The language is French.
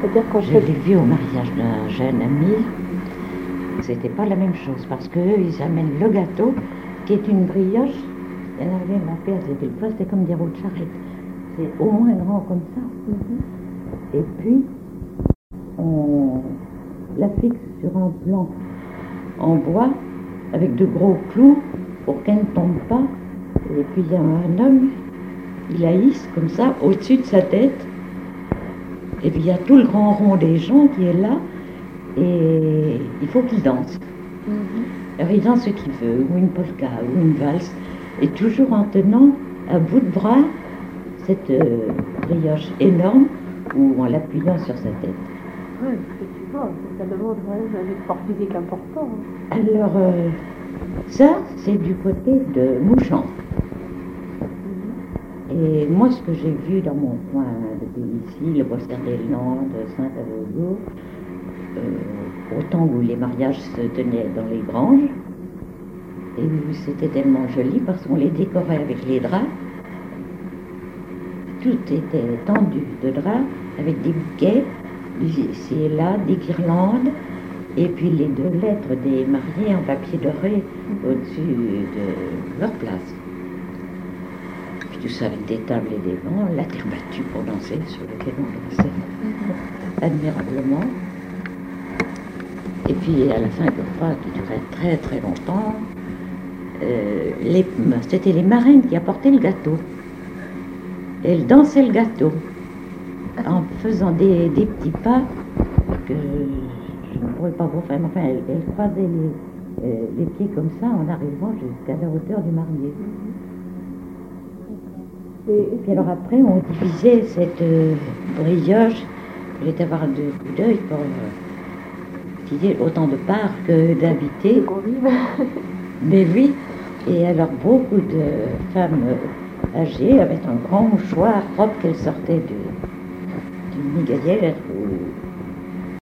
C'est-à-dire qu'on Je fait... l'ai vu au mariage d'un jeune ami. C'était pas la même chose parce qu'eux, ils amènent le gâteau qui est une brioche. Il y en avait ma père, c'était le poids, c'était comme des roues de charrette. C'est au moins grand comme ça. Et puis, on la fixe sur un plan en bois avec de gros clous pour qu'elle ne tombe pas. Et puis il y a un homme, il la hisse comme ça au-dessus de sa tête. Et puis il y a tout le grand rond des gens qui est là et il faut qu'il danse. Alors il danse ce qu'il veut, ou une polka, ou une valse, et toujours en tenant à bout de bras cette brioche énorme ou en l'appuyant sur sa tête. Oui, effectivement, ça demande un effort physique important. Alors ça, c'est du côté de Mouchamp. Et moi, ce que j'ai vu dans mon coin de ici, le Bosquet-des-Landes, Saint-Avogo, au temps où les mariages se tenaient dans les granges, et où c'était tellement joli parce qu'on les décorait avec les draps. Tout était tendu de draps avec des bouquets, ici et là, des guirlandes, et puis les deux lettres des mariés en papier doré au-dessus de leur place. Puis tout ça avec des tables et des bancs, la terre battue pour danser, sur lequel on dansait admirablement. Et puis à la fin du repas qui durait très très longtemps, c'était les marraines qui apportaient le gâteau. Elles dansaient le gâteau en faisant des petits pas que je ne pourrais pas vous faire. Enfin, elles croisaient les pieds comme ça en arrivant jusqu'à la hauteur du marié. Et puis alors après, on divisait cette brioche. Il fallait avoir deux coups d'œil pour qu'il y ait autant de parts que d'invités. Mais oui, et alors beaucoup de femmes âgées avaient un grand mouchoir propre qu'elles sortaient d'une migalière